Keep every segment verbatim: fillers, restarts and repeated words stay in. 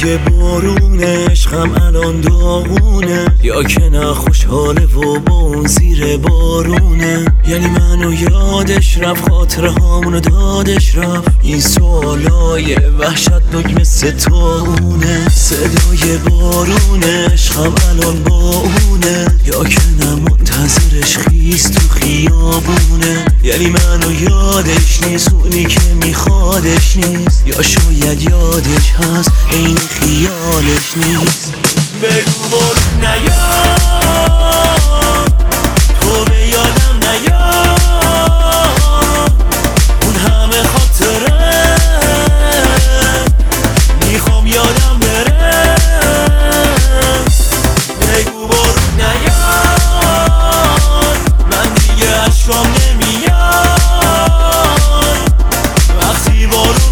صدای بارون عشقم الان داغونه، یا که نه خوشحاله و با اون زیر بارونه. یعنی منو یادش رفت، خاطره هامونو دادش رفت. این سوالای وحشتناک مثل طاعونه. صدای بارون عشقم الان با اونه، یا که نه منتظرش خیس تو خیابونه. یعنی منو یادش نیست، اونی که میخوادش نیست، یا شاید یادش هست این خیالش نیست. بگو بارون نیاد، تو به یادم نیاد، اون همه خاطره میخوام یادم بره. بگو بارون نیاد، من دیگه عشقام نمیاد. وقتی بارون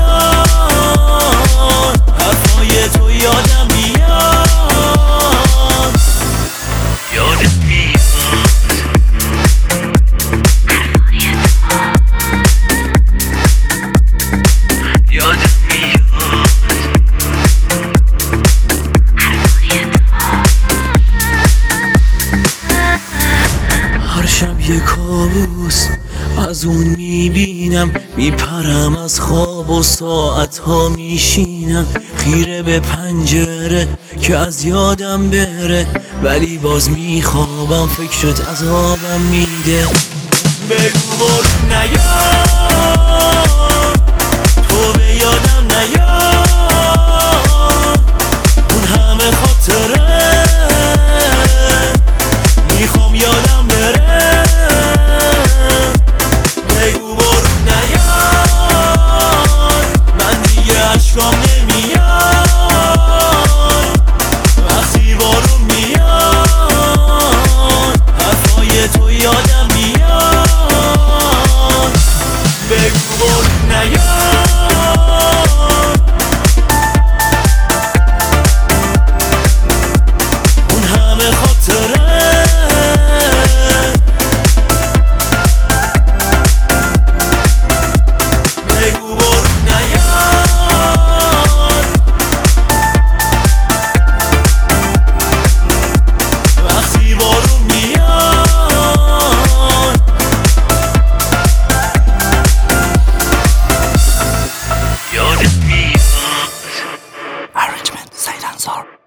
میاد حرفای تو یادم میاد، یادم میاد، یادم میاد. هر شب یه کابوس از اون میبینم، میپرم از خواب و ساعتها میشینم خیره به پنجره که از یادم بره، ولی باز میخوابم فکرت عذابم میده. بگو بارون نیاد، تو به یادم نیاد، اون همه خاطره میخوام یادم بره. بگو بارون نیاد، من دیگه عشقام نمیاد. وقتی بارون میاد حرفای تو یادم میاد. بگو بارون نیاد، اون همه خاطره Arrangement, Side Answer.